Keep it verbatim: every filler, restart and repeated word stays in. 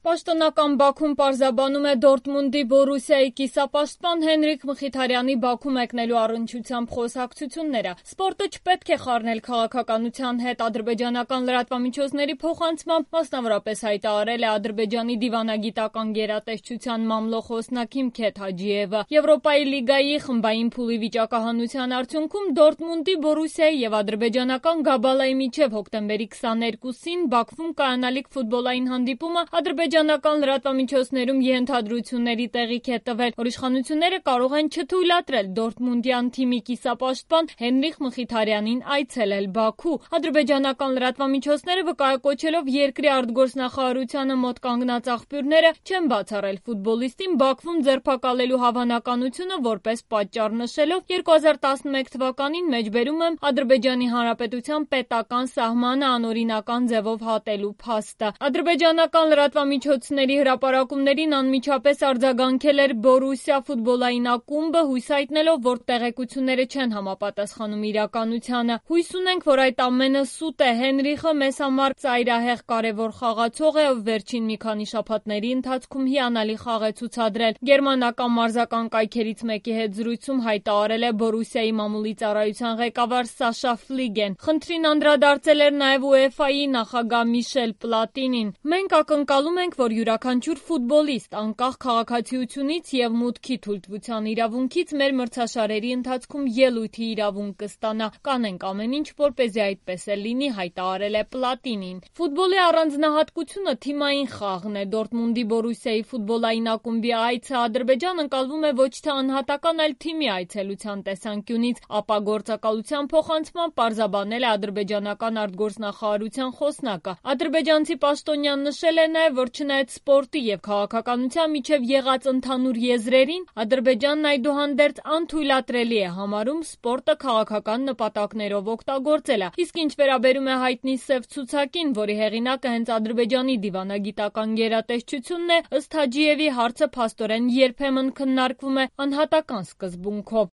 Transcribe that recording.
Պաշտոնական Բաքուն պարզաբանում է Դորտմունդի Բորուսիայի կիսապաշտպան Հենրիկ Մխիթարյանի Բաքու մեկնելու առնչությամբ խոսակցությունները։ Սպորտը չպետք է խառնել քաղաքականության հետ, ադրբեջանական լրատվամիջոցների փոխանցմամբ մասնավորապես հայտարարել է Ադրբեջանի դիվանագիտական գերատեսչության մամլո խոսնակ Հիմքեթ Հաջիևը։ Եվրոպայի լիգայի խմբային փուլի վիճակահանության արդյունքում Դորտմունդի Բորուսիայի եւ ադրբեջանական Գաբալայի միջև հոկտեմբերի քսաներկուսին Բաքվում կայանալիք ֆուտբոլային հանդիպումը ադրբեջանական լրատվամիջոցներում ենթադրությունների տեղիք է տվել, որ իշխանությունները կարող են չթույլատրել Դորտմունդյան թիմի կիսապաշտպան Հենրիկ Մխիթարյանին այցելել Բաքու։ Ադրբեջանական լրատվամիջոցները վկայակոչելով երկրի արտգործնախարարությանը մոտ կանգնած աղբյուրները չեն բացառել ֆուտբոլիստին Բաքվում ձերբակալելու հավանականությունը որպես պատճառ նշելով երկու հազար տասնմեկ թվականին մեջբերում եմ Ադրբեջանի Հանրապետության պետական սահմանը անօրինական ձևով հատելու փաստը։ Ադրբեջանական լրատվամիջոցների հրապարակումներին անմիջապես արձագանքել էր Բորուսիա ֆուտբոլային ակումբը, հույս հայտնելով, որ տեղեկությունները չեն համապատասխանում իրականությանը։ Հույս ունենք, որ այդ ամենը սուտ է։ Հենրիխը մեզ համար ծայրահեղ կարևոր խաղացող է, ով վերջին մի քանի շաբաթների ընթացքում հիանալի խաղ է ցուցադրել։ Գերմանական մարզական կայքերից մեկի հետ զրույցում հայտարարել է Բորուսիայի մամուլի ծառայության ղեկավար Սաշա Ֆլիգեն։ Խնդրին անդրադարձել էր նաև ՈՒԵՖԱ-ի նախագահ Միշել Պլատինին։ Մենք ակնկալում ենք, որ յուրաքանչյուր ֆուտբոլիստ անկախ քաղաքացիությունից եւ մուտքի թույլտվության իրավունքից մեր մրցաշարերի ընթացքում ելույթի իրավունք կստանա։ Կանենք ամեն ինչ, որպեսզի այդպես էլ լինի, հայտարարել է Պլատինին։ Ֆուտբոլի առանձնահատկությունը թիմային խաղն է։ Դորտմունդի Բորուսիայի ֆուտբոլային ակումբի այցը Ադրբեջան ընկալվում է ոչ թե անհատական, այլ թիմի այցելության տեսանկյունից, ապա գործակալության փոխանցմամբ պարզաբանել է ադրբեջանական արտգործնախարարության խոսնակը։ Ադրբեջանցի պաշտոնյան նշել է նաև, որ չնայած սպորտի եւ քաղաքականության միջև եղած ընդհանուր եզրերին, Ադրբեջանն այդուհանդերձ անթույլատրելի է համարում սպորտը քաղաքական նպատակներով օգտագործելը։ Իսկ ինչ վերաբերում է հայտնի սև ցուցակին, որի հեղինակը հենց Ադրբեջանի դիվանագիտական գերատեսչությունն է, ըստ Հաջիևի հարցը փաստորեն երբեմն քննարկվում է անհատական սկզբունքով։